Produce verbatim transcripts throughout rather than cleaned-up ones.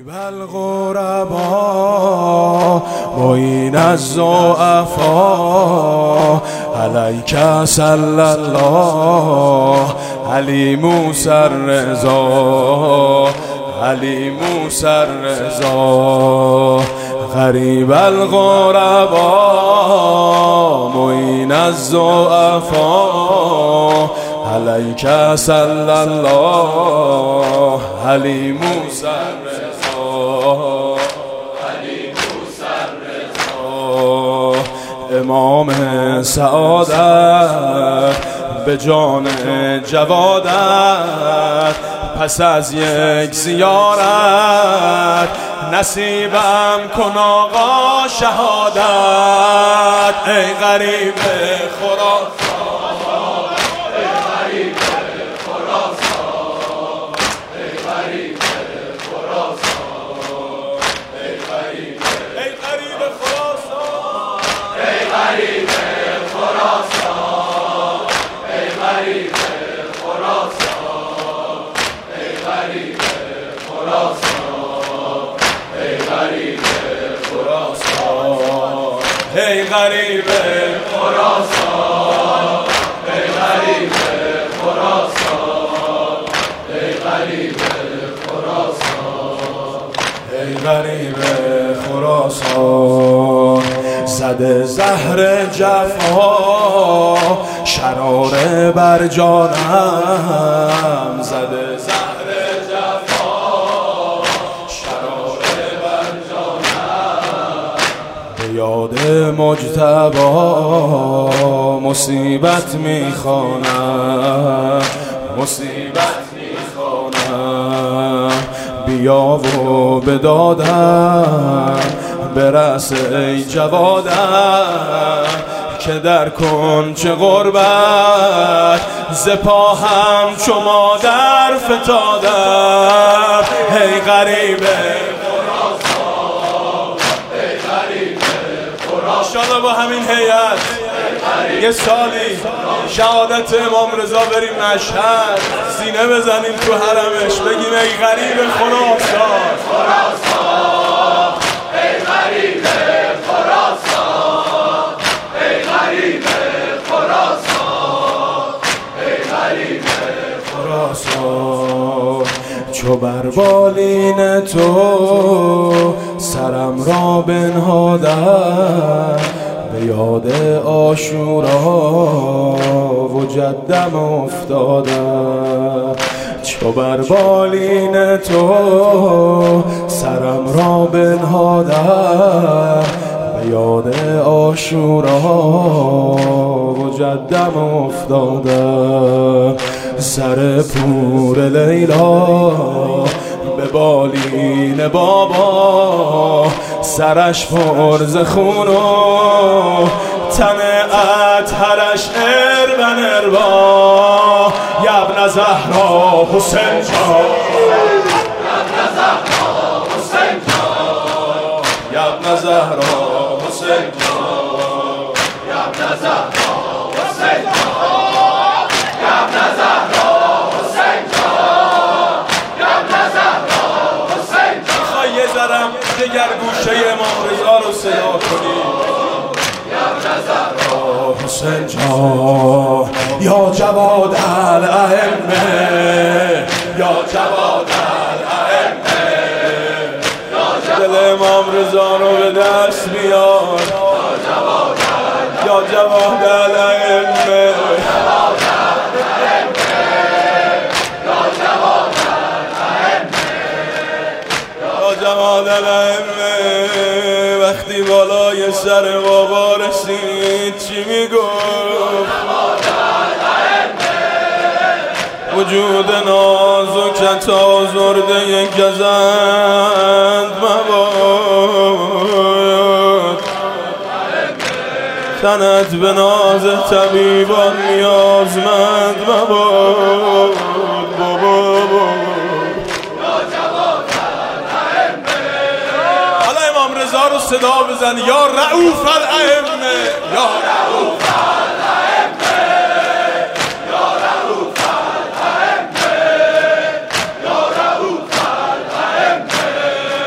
غریب الغربا معین الضعفا علیک صلی الله علی موسی الرضا علی موسی الرضا غریب الغربا معین الضعفا علیک صلی الله علی موسی الرضا علی موسی الرضا امام سعادت به جان جوادت پس از یک زیارت نصیبم کن آقا شهادت ای غریب خراسان ای غریب خراسان ای غریب خراسان ای غریب خراسان ای غریب خراسان زده زهر جفا شراره بر جانم زده زهر جفا شراره بر جانم به یاد مجتبی مصیبت میخوانم مصیبت میخوانم بیا و به دادم برس ای جوادم که در کنج غربت ز پاهم چو مادر فتادم ای غریب خراسان ای غریب خراسان انشالله با همین هیئت یه سالی شهادت امام رضا بریم مشهد سینه بزنیم تو حرمش بگیم ای غریب خراسان خراسان ای غریب خراسان ای غریب خراسان ای غریب خراسان چو بر بالین تو سرم را بنهادم به یاد عاشورا و جدم افتادم چو بر بالین تو سرم را بنهادم به یاد عاشورا و جدم افتادم سر پور لیلا به بالین بابا سرش پر ز خون و تن اطهرش اربن اربا یبن زهرا حسین جان یبن زهرا حسین جان یبن زهرا حسین جان یبن زهرا حسین جان یبن زهرا حسین جان یبن زهرا حسین جان میخوای یه ذرم دگر گوشه امام رضا رو صدا کنی یبن زهرا حسین جان یا جواد الائمه یا جواد الائمه دل امام رضا رو به دست بیار یا جواد الائمه یا جواد الائمه وقتی بالای سر بابا رسید چی میگفت وجود نازکت آزرده گزند مباد تنت به ناز طبیبان نیازمند مباد بابا حالا امام رضا رو صدا بزن یا رؤوف الائمه یا رؤوف الائمه یا رؤوف الائمه یا رؤوف الائمه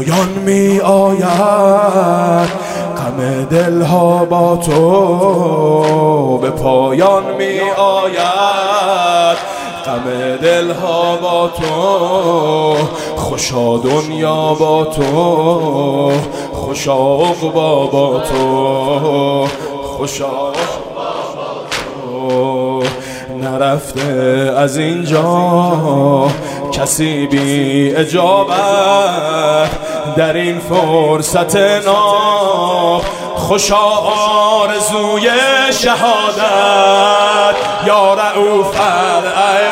پایان می آید غم دلها با تو، به پایان می آید غم دلها با تو، خوشا دنیا با تو، خوشا عقبا با تو، خوشا عقبا با تو. نرفته از اینجا کسی بی اجابت در این فرصت ناب، خوشا آرزوی شهادت یا رؤوف الایام.